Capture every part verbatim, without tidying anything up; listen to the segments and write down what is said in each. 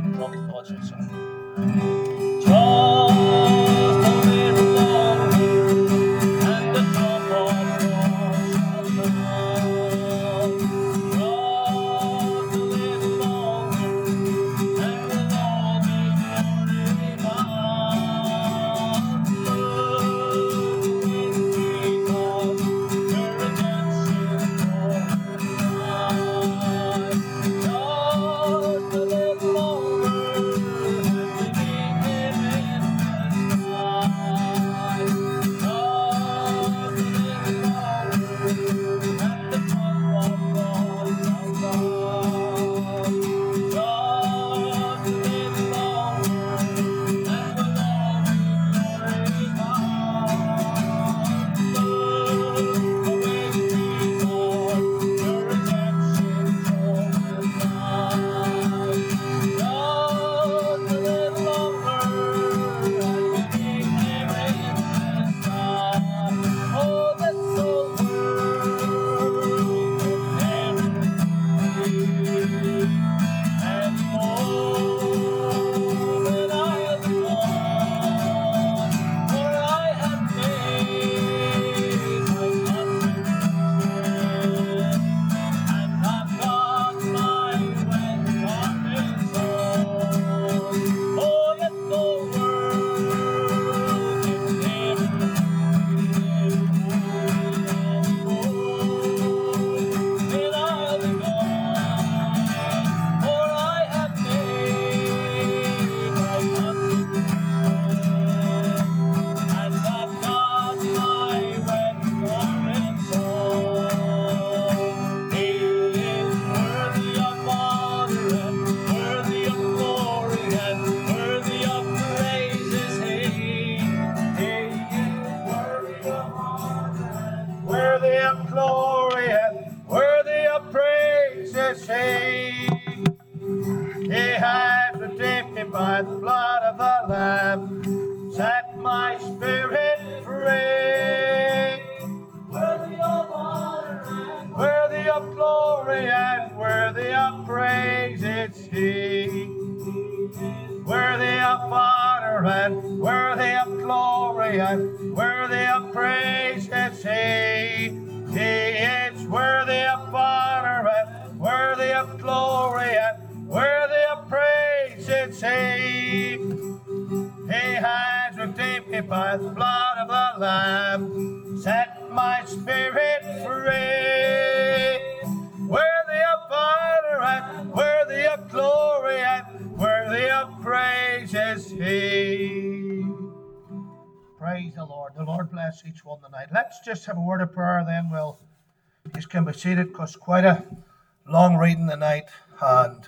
Love the thoughts of song. Just a little longer, and the drum of war shall sound. Just a little longer, and we'll all be glorified. Glory and worthy of praises, He, He has redeemed me by the blood of the Lamb, set my spirit free. Worthy of honor and worthy of glory and worthy of praises, He, worthy of honor and worthy of glory and worthy of praises, He. He is worthy of honor and worthy of glory and worthy of praise. It's He. He has redeemed me by the blood of the Lamb, set my spirit free. Worthy of honor and worthy of glory and worthy of praise is He. Praise the Lord. The Lord bless each one tonight. Let's just have a word of prayer, then we'll just can be seated, because quite a long reading tonight, and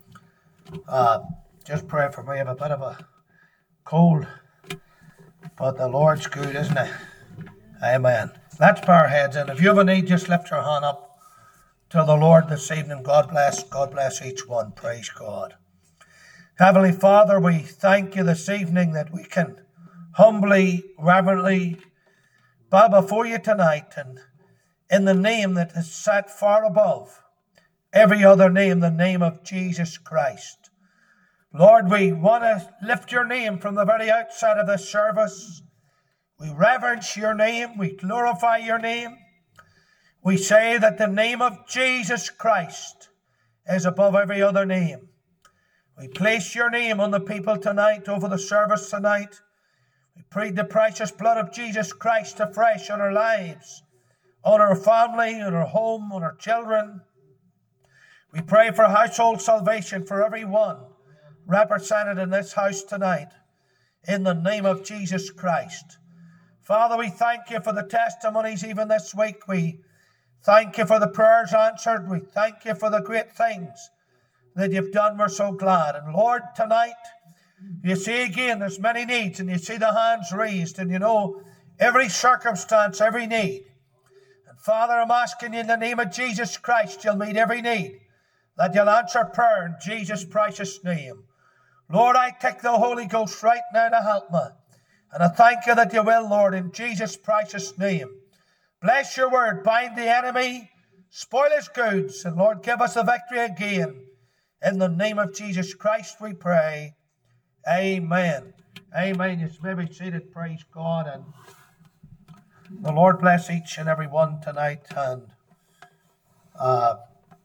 uh, just pray for me. I have a bit of a cold, but the Lord's good, isn't it? Amen. Let's bow our heads in. If you have a need, just lift your hand up to the Lord this evening. God bless. God bless each one. Praise God. Heavenly Father, we thank you this evening that we can humbly, reverently bow before you tonight, and in the name that is set far above every other name, the name of Jesus Christ. Lord, we want to lift your name from the very outset of this service. We reverence your name. We glorify your name. We say that the name of Jesus Christ is above every other name. We place your name on the people tonight, over the service tonight. We plead the precious blood of Jesus Christ afresh on our lives, on our family, on our home, on our children. We pray for household salvation for everyone represented in this house tonight, in the name of Jesus Christ. Father, we thank you for the testimonies even this week. We thank you for the prayers answered. We thank you for the great things that you've done. We're so glad. And Lord, tonight, you see again, there's many needs, and you see the hands raised, and you know every circumstance, every need. And Father, I'm asking you in the name of Jesus Christ, you'll meet every need, that you'll answer prayer in Jesus' precious name. Lord, I take the Holy Ghost right now to help me. And I thank you that you will, Lord, in Jesus' precious name. Bless your word, bind the enemy, spoil his goods, and Lord, give us the victory again. In the name of Jesus Christ we pray. Amen. Amen. You may be seated, praise God. And the Lord bless each and every one tonight. And uh,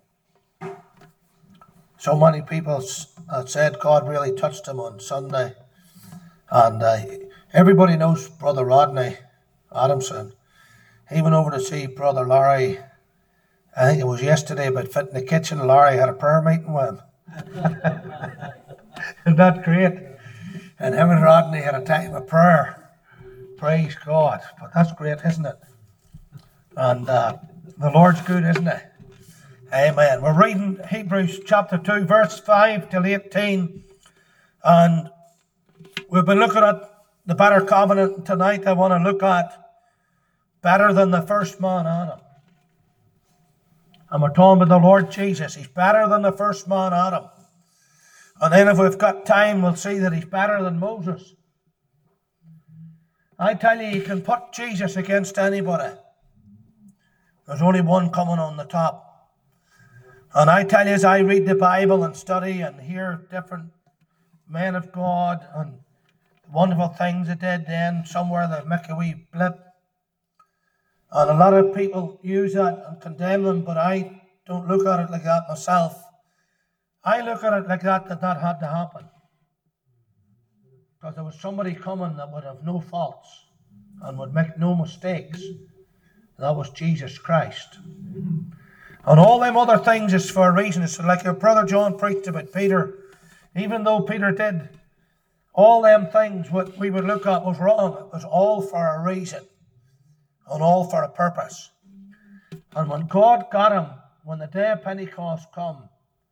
so many people uh, said God really touched them on Sunday. And uh, everybody knows Brother Rodney Adamson. He went over to see Brother Larry. I think it was yesterday, but fit in the kitchen. Larry had a prayer meeting with him. Isn't that great? And him and Rodney had a time of prayer. Praise God. But that's great, isn't it? And uh, the Lord's good, isn't he? Amen. We're reading Hebrews chapter two, verse five till eighteen. And we've been looking at the better covenant. Tonight I want to look at better than the first man, Adam. And we're talking about the Lord Jesus. He's better than the first man, Adam. And then if we've got time, we'll see that he's better than Moses. I tell you, you can put Jesus against anybody. There's only one coming on the top. And I tell you, as I read the Bible and study and hear different men of God and wonderful things they did then, somewhere they make a wee blip. And a lot of people use that and condemn them, but I don't look at it like that myself. I look at it like that, that that had to happen. Because there was somebody coming that would have no faults and would make no mistakes. That was Jesus Christ. And all them other things is for a reason. It's like your brother John preached about Peter. Even though Peter did all them things what we would look at was wrong, it was all for a reason. And all for a purpose. And when God got him, when the day of Pentecost come,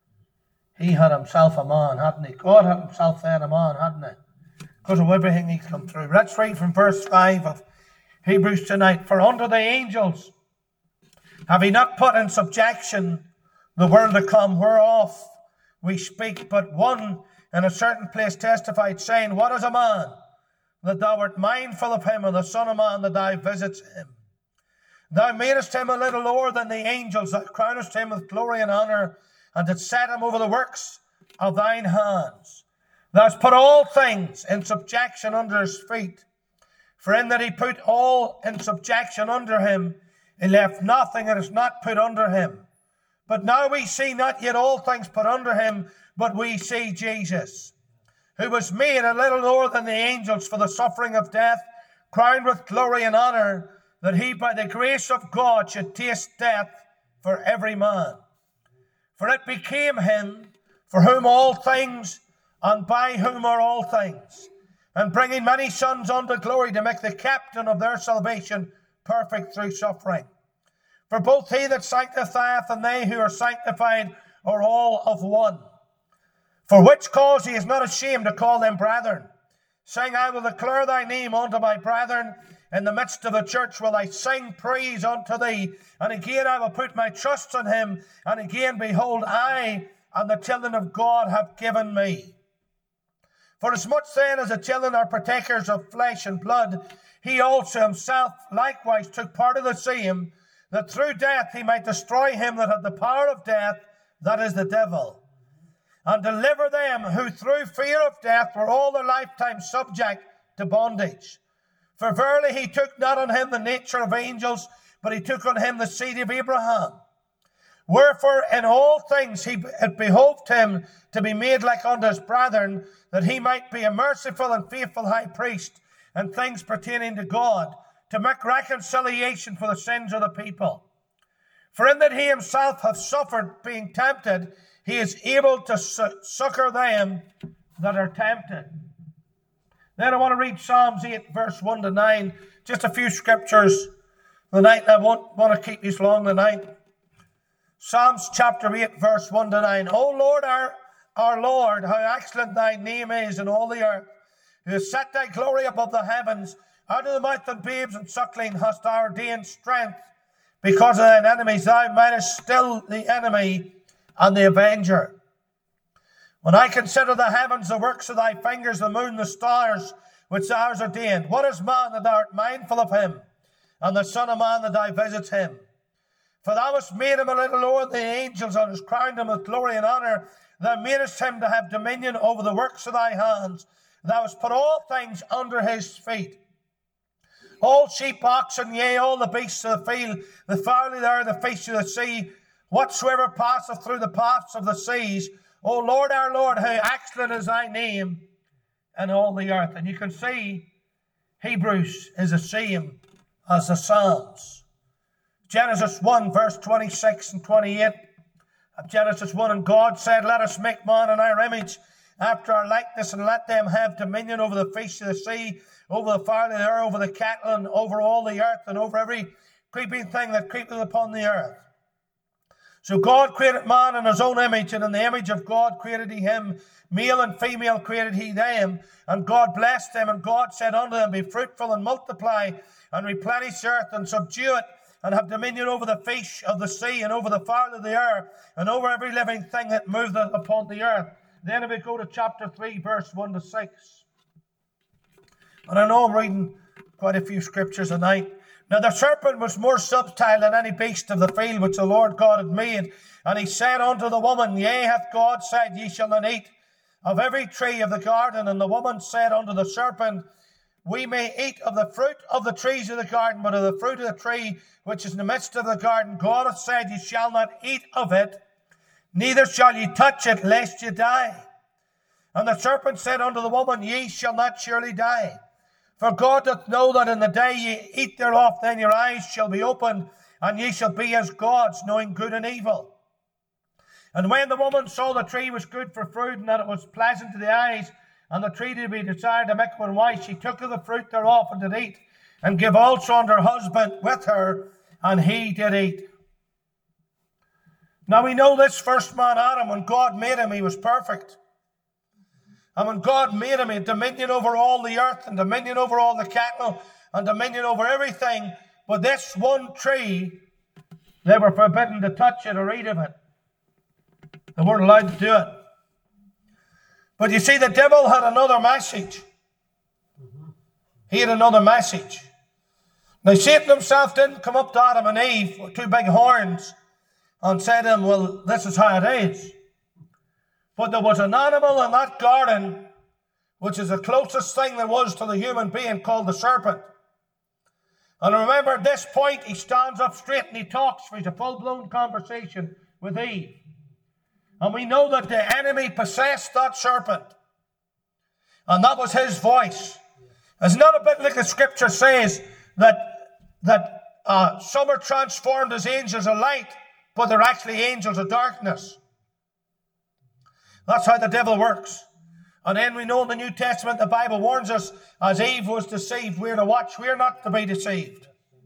he had himself a man, hadn't he? God had himself then a man, hadn't he? Because of everything he's come through. Let's read from verse five of Hebrews tonight. For unto the angels have he not put in subjection the world to come, whereof we speak, but one in a certain place testified, saying, What is a man, that thou art mindful of him, and the Son of Man, that thou visitest him? Thou madest him a little lower than the angels, thou crownest him with glory and honour, and didst set him over the works of thine hands. Thou hast put all things in subjection under his feet. For in that he put all in subjection under him, he left nothing that is not put under him. But now we see not yet all things put under him, but we see Jesus, who was made a little lower than the angels for the suffering of death, crowned with glory and honour, that he by the grace of God should taste death for every man. For it became him, for whom all things, and by whom are all things, and bringing many sons unto glory, to make the captain of their salvation perfect through suffering. For both he that sanctifieth and they who are sanctified are all of one. For which cause he is not ashamed to call them brethren, saying, I will declare thy name unto my brethren. In the midst of the church will I sing praise unto thee. And again I will put my trust in him. And again, behold, I and the children of God have given me. For as much then as the children are partakers of flesh and blood, he also himself likewise took part of the same, that through death he might destroy him that had the power of death, that is the devil, and deliver them who through fear of death were all their lifetime subject to bondage. For verily he took not on him the nature of angels, but he took on him the seed of Abraham. Wherefore in all things he, it behoved him to be made like unto his brethren, that he might be a merciful and faithful high priest in things pertaining to God, to make reconciliation for the sins of the people. For in that he himself hath suffered being tempted, he is able to su- succor them that are tempted. Then I want to read Psalms eight, verse one to nine. Just a few scriptures tonight. I won't want to keep these long tonight. Psalms chapter eight, verse one to nine. O Lord, our, our Lord, how excellent thy name is in all the earth. Who has set thy glory above the heavens. Out of the mouth of babes and suckling hast thou ordained strength. Because of thine enemies thou mightest still the enemy and the avenger. When I consider the heavens, the works of thy fingers, the moon, the stars, which thou hast ordained. What is man that thou art mindful of him, and the Son of Man that thou visitest him? For thou hast made him a little lower than the angels, and hast crowned him with glory and honour. Thou madest him to have dominion over the works of thy hands. Thou hast put all things under his feet. All sheep, oxen, yea, all the beasts of the field, the fowl of the air, the fish of the sea, whatsoever passeth through the paths of the seas. O Lord, our Lord, how excellent is thy name in all the earth. And you can see Hebrews is the same as the Psalms. Genesis one, verse twenty-six and twenty-eight. Of Genesis one, and God said, let us make man in our image, after our likeness, and let them have dominion over the fish of the sea, over the fowl of the air, over the cattle, and over all the earth, and over every creeping thing that creepeth upon the earth. So God created man in his own image, and in the image of God created he him. Male and female created he them. And God blessed them, and God said unto them, be fruitful and multiply, and replenish the earth, and subdue it, and have dominion over the fish of the sea, and over the fowl of the air, and over every living thing that moveth upon the earth. Then if we go to chapter three, verse one to six. And I know I'm reading quite a few scriptures tonight. Now the serpent was more subtile than any beast of the field which the Lord God had made. And he said unto the woman, yea, hath God said, ye shall not eat of every tree of the garden? And the woman said unto the serpent, we may eat of the fruit of the trees of the garden, but of the fruit of the tree which is in the midst of the garden, God hath said, ye shall not eat of it, neither shall ye touch it, lest ye die. And the serpent said unto the woman, ye shall not surely die. For God doth know that in the day ye eat thereof, then your eyes shall be opened, and ye shall be as gods, knowing good and evil. And when the woman saw the tree was good for fruit, and that it was pleasant to the eyes, and the tree to be desired to make one wise, she took of the fruit thereof, and did eat, and gave also unto her husband with her, and he did eat. Now we know this first man, Adam, when God made him, he was perfect. And when God made him, he had dominion over all the earth, and dominion over all the cattle, and dominion over everything. But this one tree, they were forbidden to touch it or eat of it. They weren't allowed to do it. But you see, the devil had another message. He had another message. Now, Satan himself didn't come up to Adam and Eve with two big horns and say to them, well, this is how it is. But there was an animal in that garden, which is the closest thing there was to the human being, called the serpent. And remember, at this point, he stands up straight and he talks, for he's a full-blown conversation with Eve. And we know that the enemy possessed that serpent. And that was his voice. It's not a bit like the scripture says that, that uh, some are transformed as angels of light, but they're actually angels of darkness. That's how the devil works. And then we know in the New Testament, the Bible warns us, as Eve was deceived, we're to watch, we're not to be deceived.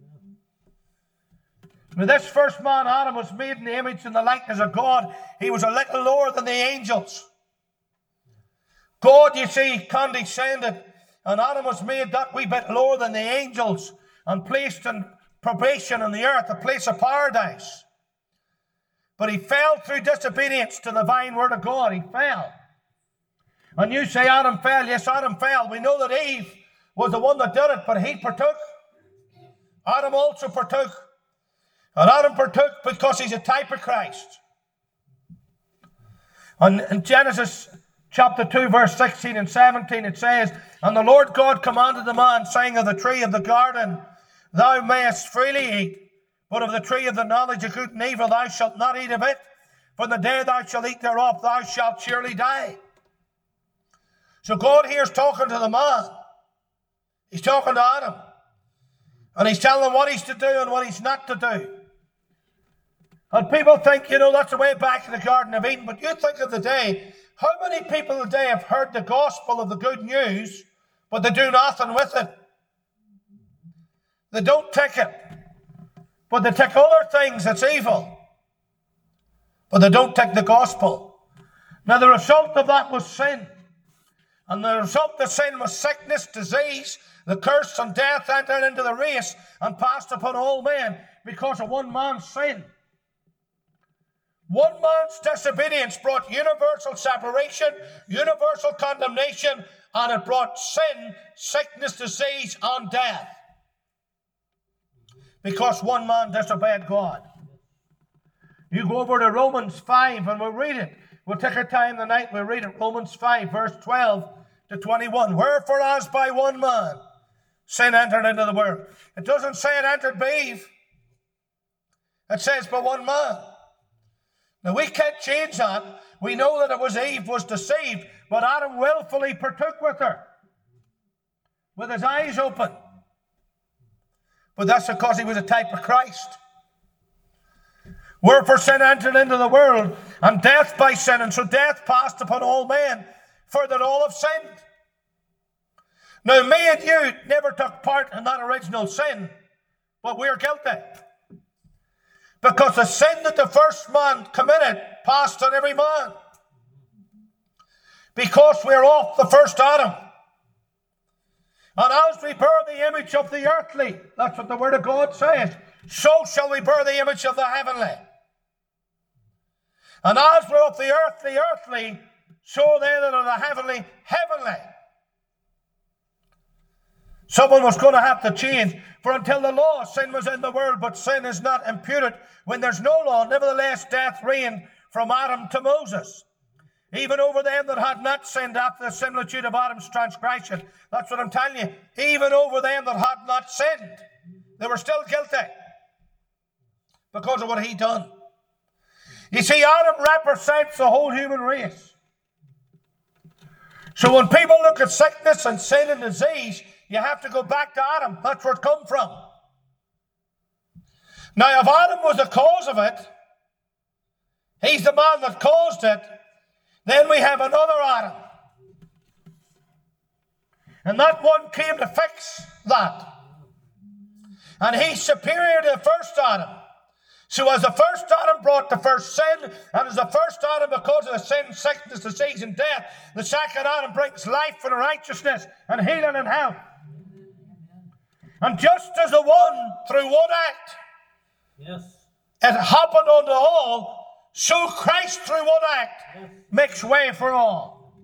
Now, this first man, Adam, was made in the image and the likeness of God. He was a little lower than the angels. God, you see, condescended, and Adam was made that wee bit lower than the angels and placed in probation on the earth, a place of paradise. But he fell through disobedience to the divine word of God. He fell. And you say Adam fell. Yes, Adam fell. We know that Eve was the one that did it, but he partook. Adam also partook. And Adam partook because he's a type of Christ. And in Genesis chapter two, verse sixteen and seventeen, it says, and the Lord God commanded the man, saying, of the tree of the garden thou mayest freely eat, but of the tree of the knowledge of good and evil thou shalt not eat of it, for the day thou shalt eat thereof thou shalt surely die. So God here is talking to the man. He's talking to Adam. And he's telling him what he's to do and what he's not to do. And people think, you know, that's the way back in the Garden of Eden. But you think of the day, how many people today have heard the gospel of the good news, but they do nothing with it? They don't take it. But they take other things that's evil. But they don't take the gospel. Now the result of that was sin. And the result of sin was sickness, disease, the curse and death entered into the race and passed upon all men because of one man's sin. One man's disobedience brought universal separation, universal condemnation, and it brought sin, sickness, disease, and death. Because one man disobeyed God. You go over to Romans five and we'll read it. We'll take our time tonight, we'll read it. Romans five, verse twelve to twenty-one. Wherefore as by one man sin entered into the world. It doesn't say it entered by Eve. It says by one man. Now we can't change that. We know that it was Eve was deceived, but Adam willfully partook with her, with his eyes open. But that's because he was a type of Christ. Wherefore sin entered into the world, and death by sin, and so death passed upon all men, for that all have sinned. Now me and you never took part in that original sin, but we're guilty. Because the sin that the first man committed passed on every man. Because we're off the first Adam. And as we bear the image of the earthly, that's what the Word of God says, so shall we bear the image of the heavenly. And as we're of the earthly, earthly, so they that are the heavenly, heavenly. Someone was going to have to change. For until the law, sin was in the world, but sin is not imputed when there's no law. Nevertheless, death reigned from Adam to Moses, even over them that had not sinned after the similitude of Adam's transgression. That's what I'm telling you. Even over them that had not sinned. They were still guilty because of what he done. You see, Adam represents the whole human race. So when people look at sickness and sin and disease, you have to go back to Adam. That's where it come from. Now, if Adam was the cause of it, he's the man that caused it, then we have another Adam. And that one came to fix that. And he's superior to the first Adam. So as the first Adam brought the first sin, and as the first Adam, because of the sin, sickness, disease, and death, the second Adam brings life and righteousness and healing and health. And just as the one, through one act, yes, it happened unto all, so Christ, through one act, yes, makes way for all.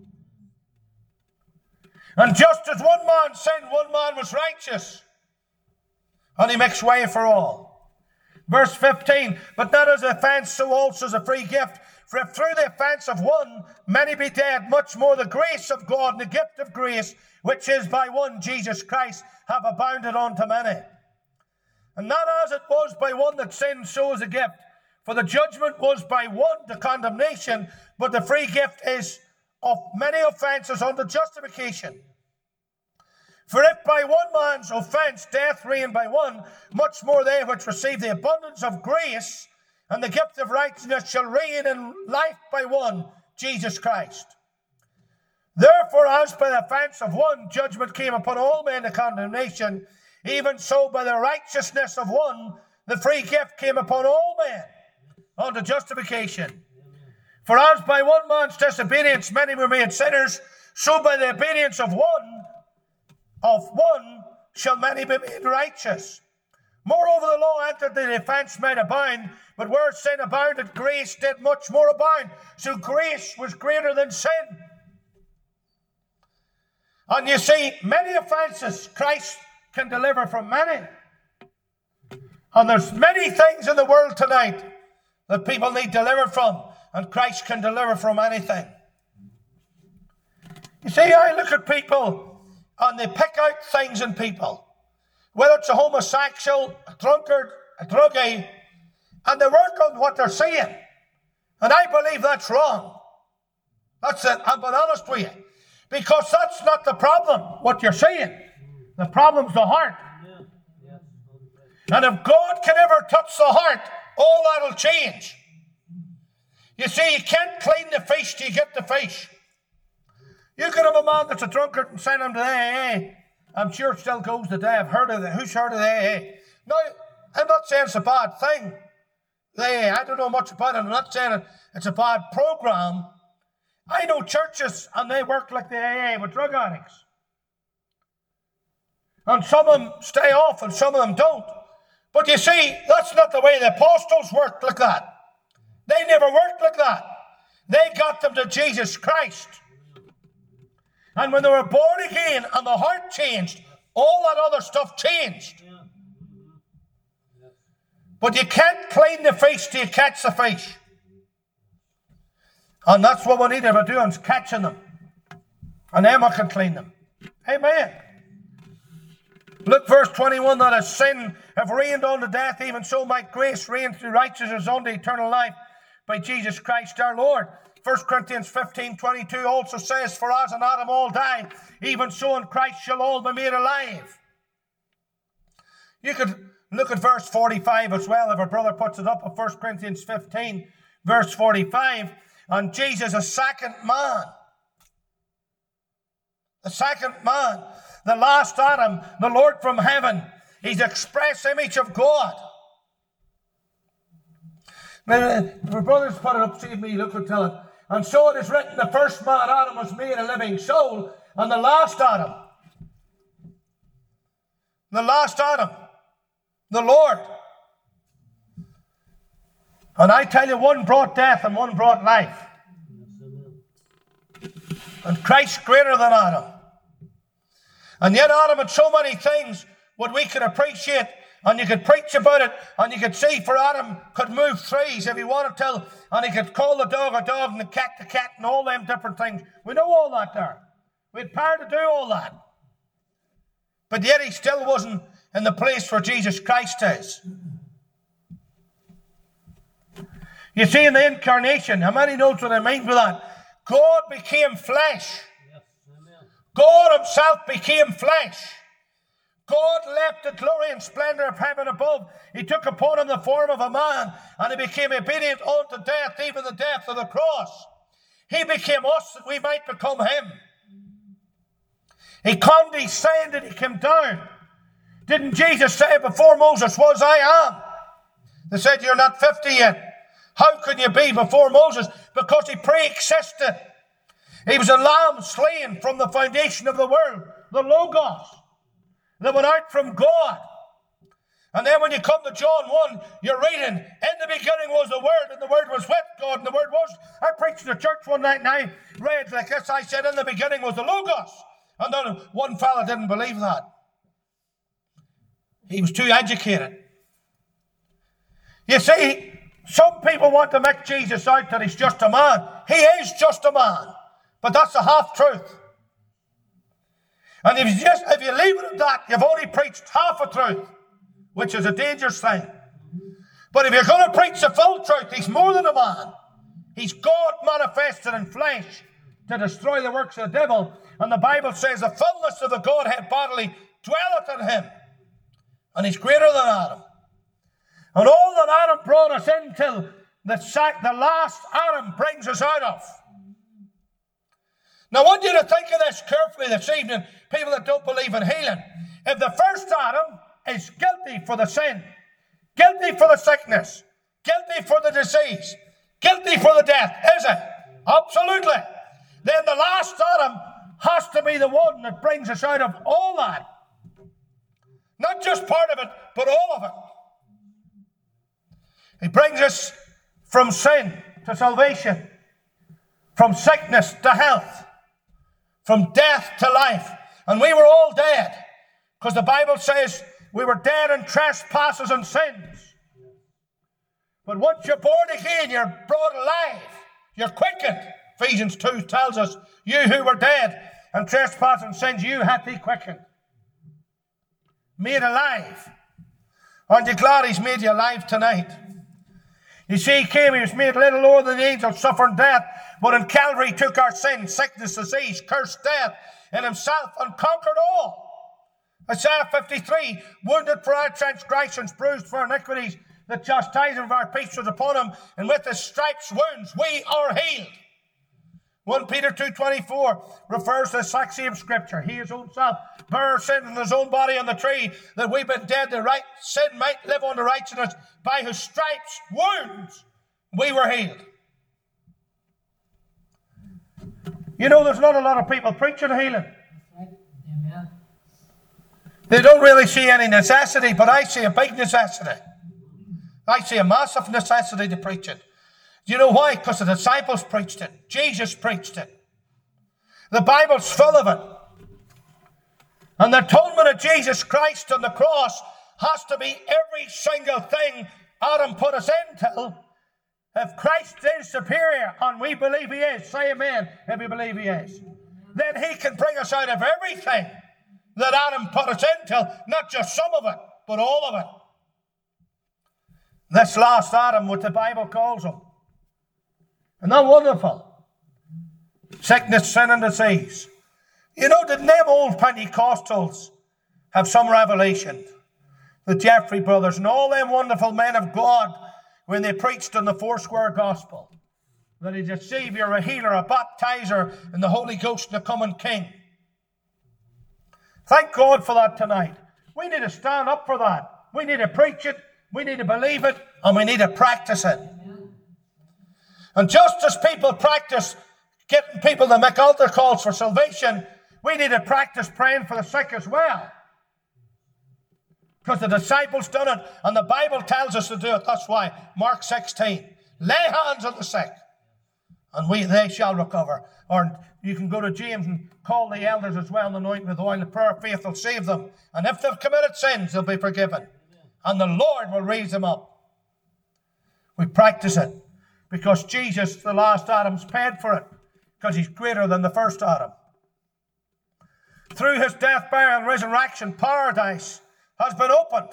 And just as one man sinned, one man was righteous, and he makes way for all. Verse fifteen, but not as offense, so also as a free gift. For if through the offense of one many be dead, much more the grace of God and the gift of grace, which is by one Jesus Christ, have abounded unto many. And not as it was by one that sinned, so is a gift. For the judgment was by one to condemnation, but the free gift is of many offences unto justification. For if by one man's offence death reigned by one, much more they which receive the abundance of grace and the gift of righteousness shall reign in life by one, Jesus Christ. Therefore, as by the offence of one judgment came upon all men to condemnation, even so by the righteousness of one the free gift came upon all men unto justification. For as by one man's disobedience many were made sinners, so by the obedience of one of one shall many be made righteous. Moreover, the law entered that the offence might abound, but where sin abounded, grace did much more abound. So grace was greater than sin. And you see, many offences Christ can deliver from many. And there's many things in the world tonight that people need delivered from, and Christ can deliver from anything. You see, I look at people and they pick out things in people, whether it's a homosexual, a drunkard, a druggie, and they work on what they're saying. And I believe that's wrong. That's it. I'm being honest with you. Because that's not the problem, what you're saying. The problem's the heart. And if God can ever touch the heart, all that'll change. You see, you can't clean the fish till you get the fish. You could have a man that's a drunkard and send him to the A A. I'm sure it still goes today. I've heard of it. Who's heard of the A A? No, I'm not saying it's a bad thing. The A A, I don't know much about it. I'm not saying it's a bad program. I know churches and they work like the A A with drug addicts. And some of them stay off and some of them don't. But you see, that's not the way the apostles worked like that. They never worked like that. They got them to Jesus Christ. And when they were born again and the heart changed, all that other stuff changed. But you can't clean the fish till you catch the fish. And that's what we need to do, is catching them. And then we can clean them. Amen. Look, verse twenty-one, that as sin have reigned unto death, even so might grace reign through righteousness unto eternal life by Jesus Christ our Lord. First Corinthians fifteen twenty-two also says, for as in Adam all die, even so in Christ shall all be made alive. You could look at verse forty-five as well, if our brother puts it up, of First Corinthians fifteen, verse forty-five. And Jesus, a second man. The second man. The last Adam, the Lord from heaven. He's the express image of God. Now, if our brothers put it up, see me, look and tell it. And so it is written, the first man, Adam, was made a living soul. And the last Adam, the last Adam, the Lord. And I tell you, one brought death and one brought life. And Christ's greater than Adam. And yet Adam had so many things what we could appreciate, and you could preach about it, and you could see, for Adam could move trees if he wanted to, and he could call the dog a dog and the cat the cat and all them different things. We know all that there. We had power to do all that. But yet he still wasn't in the place where Jesus Christ is. You see, in the incarnation, how many knows what I mean by that? God became flesh. Yes, amen. God himself became flesh. God left the glory and splendor of heaven above. He took upon him the form of a man, and he became obedient unto death, even the death of the cross. He became us that we might become him. He condescended, he came down. Didn't Jesus say, before Moses was, I am? They said, you're not fifty yet. How can you be before Moses? Because he pre-existed. He was a lamb slain from the foundation of the world, the Logos, that went out from God. And then when you come to John one, you're reading, in the beginning was the Word, and the Word was with God, and the Word was... I preached in the church one night, and I read like this. I said, in the beginning was the Logos. And then one fella didn't believe that. He was too educated. You see, some people want to make Jesus out that he's just a man. He is just a man. But that's a half-truth. And if you, just, if you leave it at that, you've only preached half a truth, which is a dangerous thing. But if you're going to preach the full truth, he's more than a man. He's God manifested in flesh to destroy the works of the devil. And the Bible says the fullness of the Godhead bodily dwelleth in him. And he's greater than Adam. And all that Adam brought us into, the, sac, the last Adam brings us out of. Now I want you to think of this carefully this evening, people that don't believe in healing. If the first Adam is guilty for the sin, guilty for the sickness, guilty for the disease, guilty for the death, is it? Absolutely. Then the last Adam has to be the one that brings us out of all that. Not just part of it, but all of it. He brings us from sin to salvation, from sickness to health, from death to life. And we were all dead, because the Bible says we were dead in trespasses and sins. But once you're born again, you're brought alive. You're quickened. Ephesians two tells us, you who were dead in trespasses and sins, you hath he quickened. Made alive. Aren't you glad he's made you alive tonight? You see, he came, he was made a little lower than the angels, suffering death, but in Calvary he took our sin, sickness, disease, cursed death in himself, and conquered all. Isaiah fifty-three, wounded for our transgressions, bruised for our iniquities, the chastisement of our peace was upon him, and with his stripes, wounds, we are healed. First Peter two twenty-four refers to the exact same scripture. He his own self bare our sin in his own body on the tree, that we've been dead to right sin might live unto righteousness. By his stripes, wounds, we were healed. You know, there's not a lot of people preaching healing. Amen. They don't really see any necessity, but I see a big necessity. I see a massive necessity to preach it. Do you know why? Because the disciples preached it. Jesus preached it. The Bible's full of it. And the atonement of Jesus Christ on the cross has to be every single thing Adam put us into, if Christ is superior, and we believe he is, say amen if you believe he is, then he can bring us out of everything that Adam put us into, not just some of it, but all of it. This last Adam, what the Bible calls him. Isn't that wonderful? Sickness, sin, and disease. You know, didn't them old Pentecostals have some revelation? The Jeffrey brothers and all them wonderful men of God, when they preached on the Foursquare Gospel, that he's a Savior, a healer, a baptizer, and the Holy Ghost, the coming King. Thank God for that tonight. We need to stand up for that. We need to preach it, we need to believe it, and we need to practice it. And just as people practice getting people to make altar calls for salvation, we need to practice praying for the sick as well. Because the disciples done it, and the Bible tells us to do it. That's why, Mark sixteen, lay hands on the sick, and we they shall recover. Or you can go to James and call the elders as well, and anoint with oil, and the prayer of faith will save them. And if they've committed sins, they'll be forgiven. And the Lord will raise them up. We practice it, because Jesus, the last Adam's paid for it, because he's greater than the first Adam. Through his death, burial, and resurrection, paradise has been opened.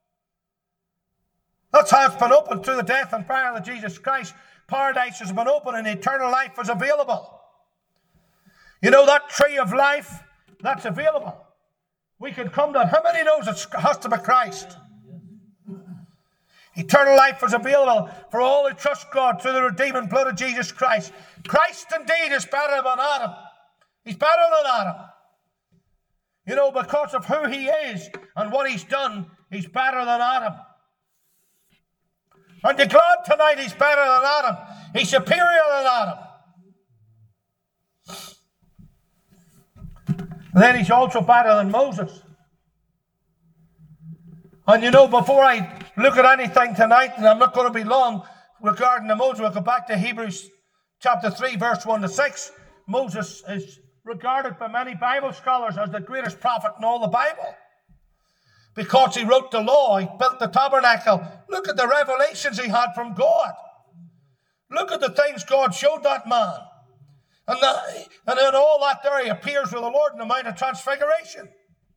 That's how it's been opened, through the death and burial of Jesus Christ. Paradise has been opened and eternal life is available. You know that tree of life, that's available. We can come to it. How many knows it has to be Christ? Eternal life is available for all who trust God through the redeeming blood of Jesus Christ. Christ indeed is better than Adam. He's better than Adam. You know, because of who he is and what he's done, he's better than Adam. Aren't you glad tonight he's better than Adam? He's superior than Adam. And then he's also better than Moses. And you know, before I look at anything tonight, and I'm not going to be long regarding the Moses, we'll go back to Hebrews chapter three, verse one to six. Moses is regarded by many Bible scholars as the greatest prophet in all the Bible. Because he wrote the law, he built the tabernacle. Look at the revelations he had from God. Look at the things God showed that man. And, the, and in all that there he appears with the Lord in the Mount of Transfiguration.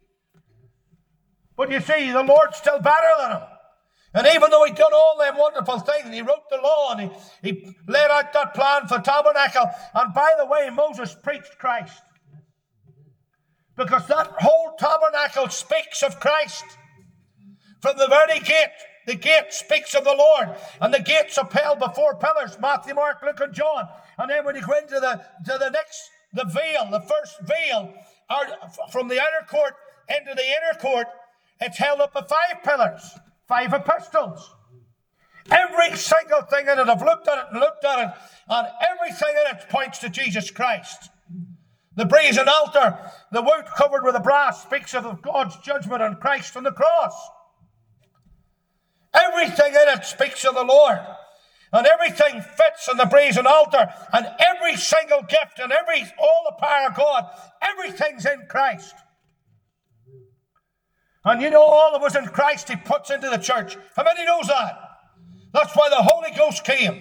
But you see, the Lord's still better than him. And even though he'd done all them wonderful things, and he wrote the law, and he, he laid out that plan for the tabernacle, and by the way, Moses preached Christ. Because that whole tabernacle speaks of Christ. From the very gate, the gate speaks of the Lord, and the gate's upheld by four pillars, Matthew, Mark, Luke, and John. And then when you go into the, to the next, the veil, the first veil, from the outer court into the inner court, it's held up by five pillars. Five epistles. Every single thing in it, I've looked at it and looked at it, and everything in it points to Jesus Christ. The brazen altar, the wood covered with the brass, speaks of God's judgment on Christ on the cross. Everything in it speaks of the Lord. And everything fits on the brazen altar, and every single gift and every all the power of God, everything's in Christ. And you know, all of us in Christ he puts into the church. How many knows that? That's why the Holy Ghost came.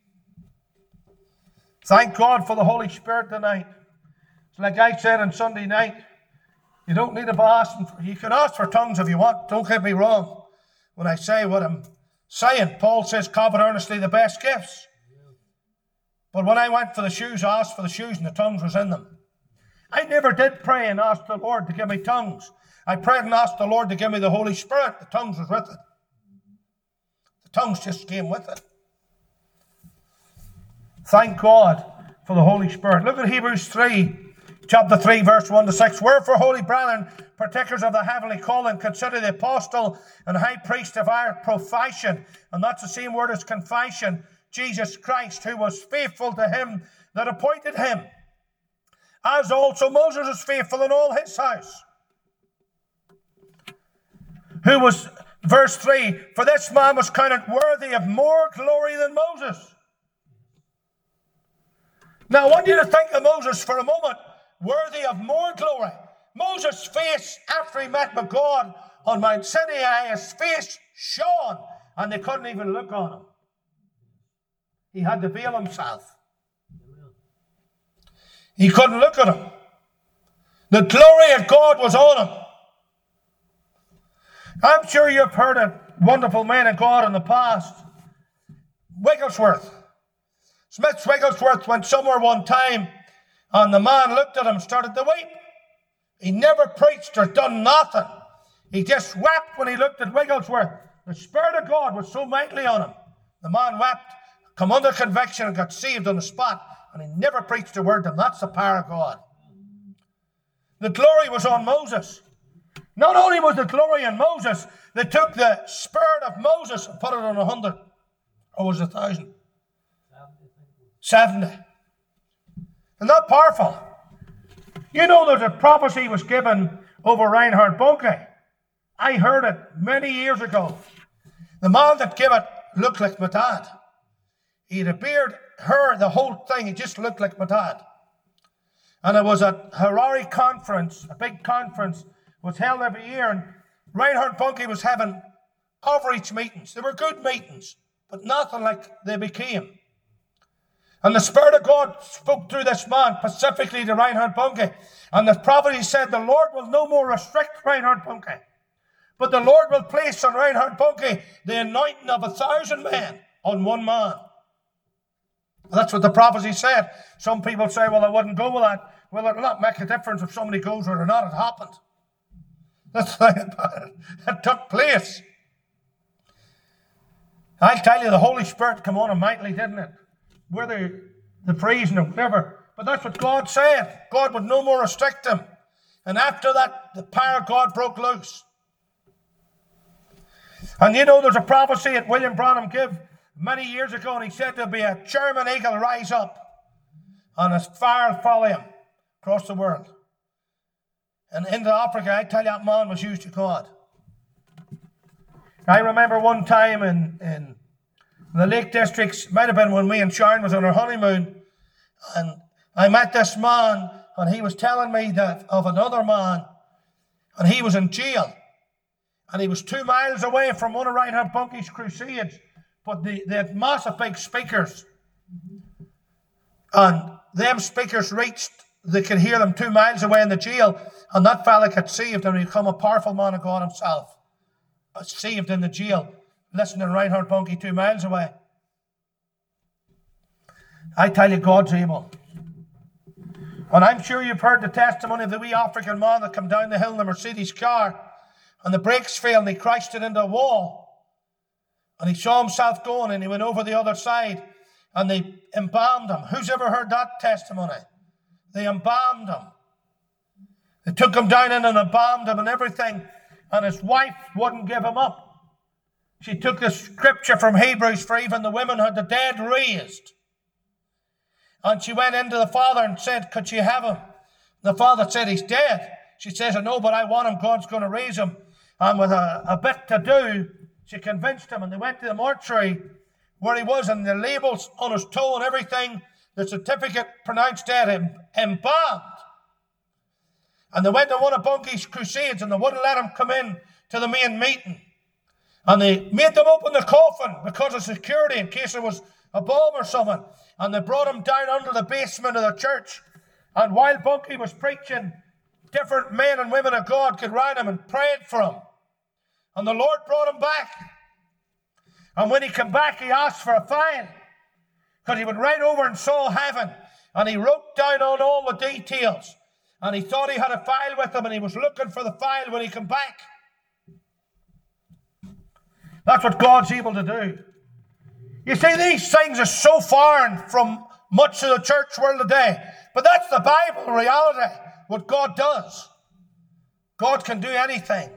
Thank God for the Holy Spirit tonight. It's like I said on Sunday night, you don't need to be asking for, you can ask for tongues if you want. Don't get me wrong. When I say what I'm saying, Paul says, covet earnestly the best gifts. But when I went for the shoes, I asked for the shoes and the tongues was in them. I never did pray and ask the Lord to give me tongues. I prayed and asked the Lord to give me the Holy Spirit. The tongues was with it. The tongues just came with it. Thank God for the Holy Spirit. Look at Hebrews three, chapter three, verse one to six. Wherefore, holy brethren, partakers of the heavenly calling, consider the apostle and high priest of our profession, and that's the same word as confession, Jesus Christ, who was faithful to him that appointed him, as also Moses was faithful in all his house. Who was, verse three, for this man was counted worthy of more glory than Moses. Now I want you to think of Moses for a moment, worthy of more glory. Moses' face, after he met with God on Mount Sinai, his face shone and they couldn't even look on him. He had to veil himself. He couldn't look at him. The glory of God was on him. I'm sure you've heard of wonderful men of God in the past. Wigglesworth. Smith Wigglesworth went somewhere one time, and the man looked at him and started to weep. He never preached or done nothing. He just wept when he looked at Wigglesworth. The Spirit of God was so mightily on him. The man wept, come under conviction, and got saved on the spot. And he never preached a word to them. That's the power of God. The glory was on Moses. Not only was the glory on Moses, they took the spirit of Moses and put it on a hundred. Or was it a thousand? Seventy. Isn't that powerful? You know there's a prophecy was given over Reinhard Bonnke. I heard it many years ago. The man that gave it looked like my dad. He had a beard, hair, the whole thing. He just looked like my dad. And it was a Harare conference, a big conference, was held every year. And Reinhard Bonnke was having outreach meetings. They were good meetings, but nothing like they became. And the Spirit of God spoke through this man specifically to Reinhard Bonnke. And the prophet said, the Lord will no more restrict Reinhard Bonnke, but the Lord will place on Reinhard Bonnke the anointing of a thousand men on one man. That's what the prophecy said. Some people say, well, I wouldn't go with that. Well, it will not make a difference if somebody goes with it or not. It happened. That's the thing about it. It took place. I'll tell you, the Holy Spirit came on him mightily, didn't it? Whether the praise or whatever. But that's what God said. God would no more restrict him. And after that, the power of God broke loose. And you know, there's a prophecy that William Branham gave many years ago, and he said there'll be a German eagle rise up, and his fire will follow him across the world. And into Africa, I tell you, that man was used to God. I remember one time in, in the Lake Districts, might have been when me and Sharon was on our honeymoon, and I met this man, and he was telling me that of another man, and he was in jail, and he was two miles away from one of Reinhard Bonnke's crusades, but they, they had massive big speakers, and them speakers reached, they could hear them two miles away in the jail, and that fella got saved and become a powerful man of God himself. Saved in the jail, listening to Reinhard Bonnke two miles away. I tell you, God's able. And I'm sure you've heard the testimony of the wee African man that came down the hill in a Mercedes car, and the brakes failed, and he crashed it into a wall. And he saw himself going, and he went over the other side, and they embalmed him. Who's ever heard that testimony? They embalmed him. They took him down in and embalmed him and everything, and his wife wouldn't give him up. She took the scripture from Hebrews, for even the women had the dead raised. And she went into the father and said, could she have him? The father said, he's dead. She says, I know, but I want him. God's going to raise him. And with a, a bit to do, she convinced him, and they went to the mortuary where he was, and the labels on his toe and everything, the certificate pronounced dead, embalmed. And they went to one of Bonnke's crusades, and they wouldn't let him come in to the main meeting. And they made them open the coffin because of security, in case there was a bomb or something. And they brought him down under the basement of the church. And while Bonnke was preaching, different men and women of God could round him and prayed for him. And the Lord brought him back. And when he came back, he asked for a file, because he went right over and saw heaven. And he wrote down on all the details. And he thought he had a file with him, and he was looking for the file when he came back. That's what God's able to do. You see, these things are so foreign from much of the church world today. But that's the Bible reality, what God does. God can do anything.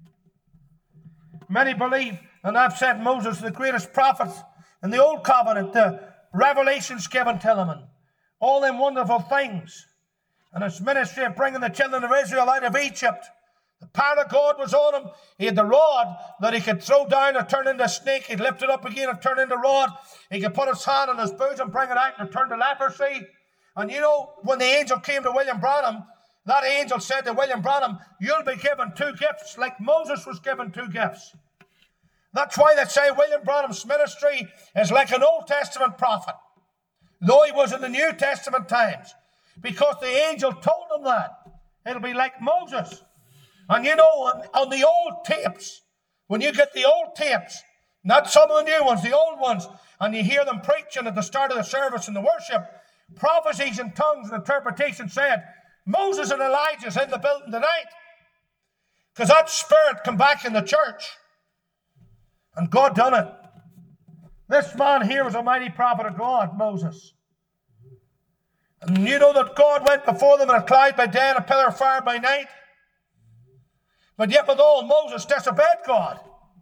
Many believe, and I've said Moses, the greatest prophet in the Old Covenant, the revelations given to him, and all them wonderful things. And his ministry of bringing the children of Israel out of Egypt. The power of God was on him. He had the rod that he could throw down and turn into a snake. He'd lift it up again and turn into a rod. He could put his hand on his bosom, bring it out and turn to leprosy. And you know, when the angel came to William Branham, that angel said to William Branham, you'll be given two gifts like Moses was given two gifts. That's why they say William Branham's ministry is like an Old Testament prophet, though he was in the New Testament times, because the angel told him that. It'll be like Moses. And you know, on, on the old tapes, when you get the old tapes, not some of the new ones, the old ones, and you hear them preaching at the start of the service and the worship, prophecies in tongues and interpretation said, Moses and Elijah's in the building tonight. Because that spirit come back in the church. And God done it. This man here was a mighty prophet of God, Moses. And you know that God went before them in a cloud by day and a pillar of fire by night. But yet with all, Moses disobeyed God.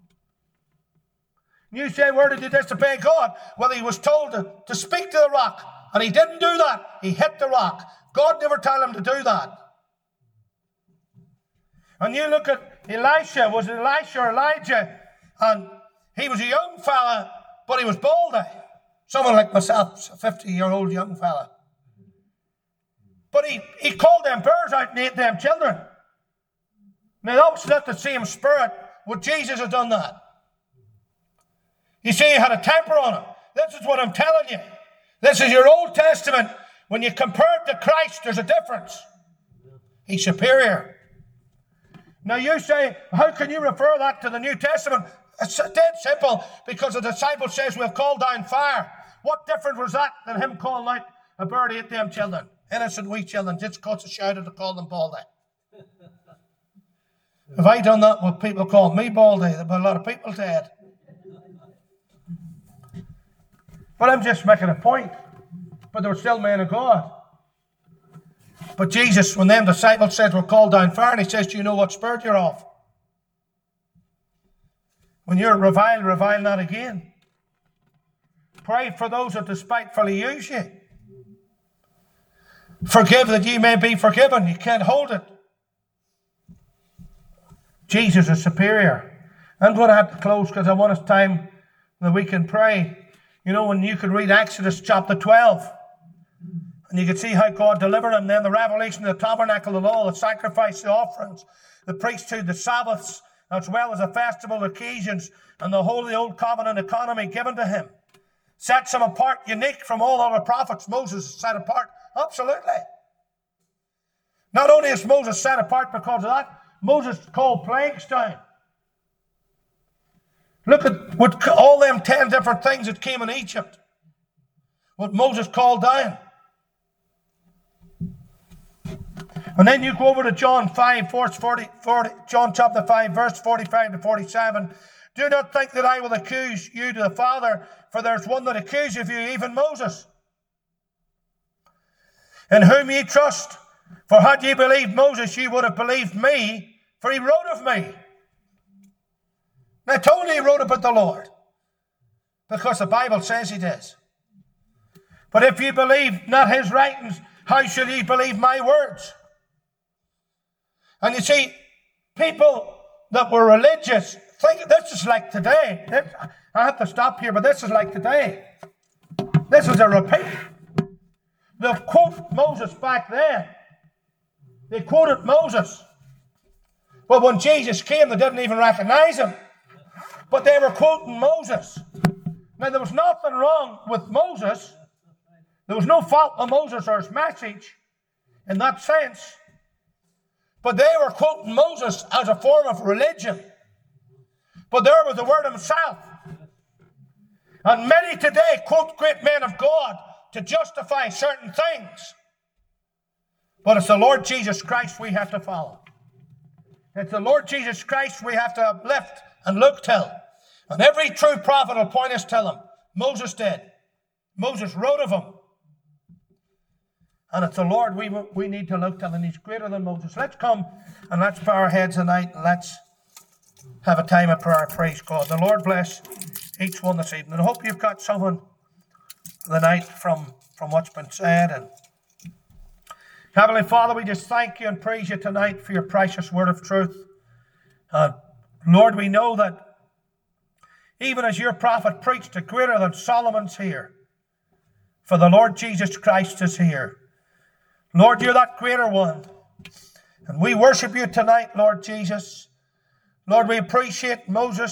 You say, where did he disobey God? Well, he was told to, to speak to the rock. And he didn't do that. He hit the rock. God never told him to do that. And you look at Elisha. Was it Elisha or Elijah? And he was a young fella, but he was baldy. Someone like myself, a fifty-year-old young fella. But he, he called them birds out and ate them children. Now, that was not the same spirit. Would Jesus have done that? You see, he had a temper on him. This is what I'm telling you. This is your Old Testament. When you compare it to Christ, there's a difference. He's superior. Now you say, how can you refer that to the New Testament? It's dead simple, because the disciple says we'll call down fire. What difference was that than him calling out a bird ate them children? Innocent wee children, just cause a shouted to call them baldy. If I done that, what people call me baldy, there'd be a lot of people dead. But I'm just making a point. But they were still men of God. But Jesus, when them disciples said we'll call down fire, and he says, do you know what spirit you're of? When you're reviled, revile not again. Pray for those that despitefully use you. Forgive that ye may be forgiven. You can't hold it. Jesus is superior. I'm going to have to close because I want us time that we can pray. You know, when you could read Exodus chapter twelve, and you could see how God delivered him, then the revelation of the tabernacle, the law, the sacrifice, the offerings, the priesthood, the Sabbaths, as well as the festival occasions, and the whole of the old covenant economy given to him. Sets him apart, unique from all other prophets. Moses is set apart. Absolutely. Not only is Moses set apart because of that, Moses called plagues down. Look at what all them ten different things that came in Egypt. What Moses called down. And then you go over to John five, verse forty, forty, John chapter five, verse forty-five to forty-seven. Do not think that I will accuse you to the Father, for there's one that accuses of you, even Moses, in whom ye trust. For had ye believed Moses, ye would have believed me, for he wrote of me. Now, totally he wrote about the Lord, because the Bible says he does. But if ye believe not his writings, how should ye believe my words? And you see, people that were religious, think this is like today. I have to stop here, but this is like today. This is a repeat. They quote Moses back then. They quoted Moses. But when Jesus came, they didn't even recognize him. But they were quoting Moses. Now, there was nothing wrong with Moses. There was no fault with Moses or his message in that sense. But they were quoting Moses as a form of religion. But there was the word himself. And many today quote great men of God to justify certain things. But it's the Lord Jesus Christ we have to follow. It's the Lord Jesus Christ we have to uplift and look till. And every true prophet will point us to him. Moses did. Moses wrote of him. And it's the Lord we, we need to look till, and he's greater than Moses. Let's come and let's bow our heads tonight and let's have a time of prayer. Praise God. The Lord bless each one this evening. I hope you've got something tonight from, from what's been said. And Heavenly Father, we just thank you and praise you tonight for your precious word of truth. Uh, Lord, we know that even as your prophet preached, a greater than Solomon's here. For the Lord Jesus Christ is here. Lord, you're that greater one. And we worship you tonight, Lord Jesus. Lord, we appreciate Moses,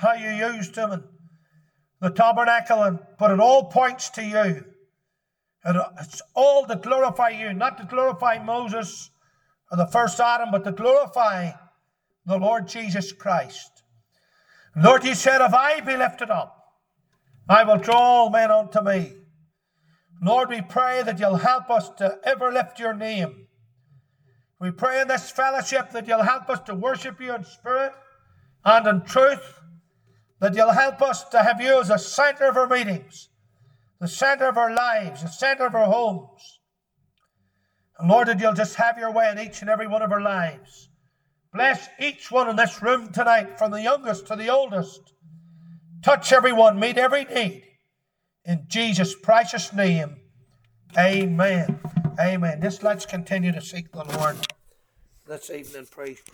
how you used him and the tabernacle, and but it all points to you. It's all to glorify you, not to glorify Moses or the first Adam, but to glorify the Lord Jesus Christ. Lord, you said, if I be lifted up, I will draw all men unto me. Lord, we pray that you'll help us to ever lift your name. We pray in this fellowship that you'll help us to worship you in spirit and in truth, that you'll help us to have you as the center of our meetings, the center of our lives, the center of our homes. And Lord, that you'll just have your way in each and every one of our lives. Bless each one in this room tonight, from the youngest to the oldest. Touch everyone, meet every need. In Jesus' precious name, amen. Amen. Just let's continue to seek the Lord this evening. Praise